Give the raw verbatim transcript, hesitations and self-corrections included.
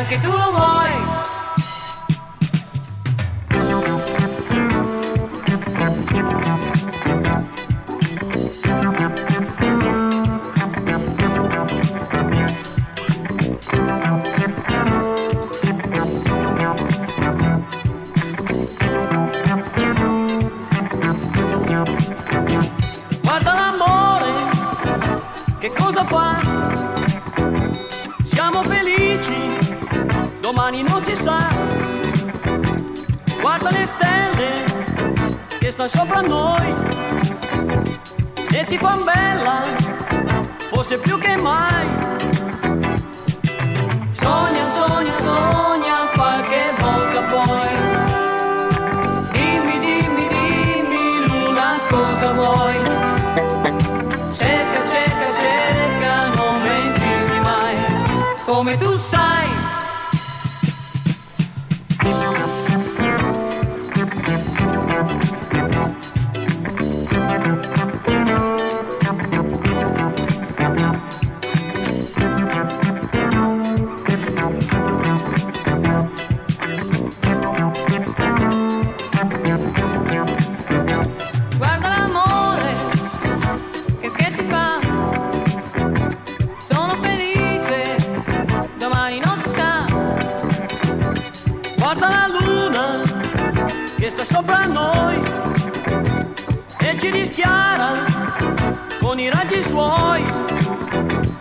anche tu lo vuoi. Guarda l'amore, che cosa fa? Siamo felici, domani non si sa. Guarda le stelle che stanno sopra noi e ti fan bella, forse più che mai. Sogna, sogna, sogna qualche volta poi. Dimmi, dimmi, dimmi Luna cosa vuoi. Cerca, cerca, cerca, non mentirmi mai, come tu sai. Guarda l'amore che scherzi fa. Sono felice, domani non si sa. Guarda la luna che sta sopra noi e ci rischiara con i raggi suoi.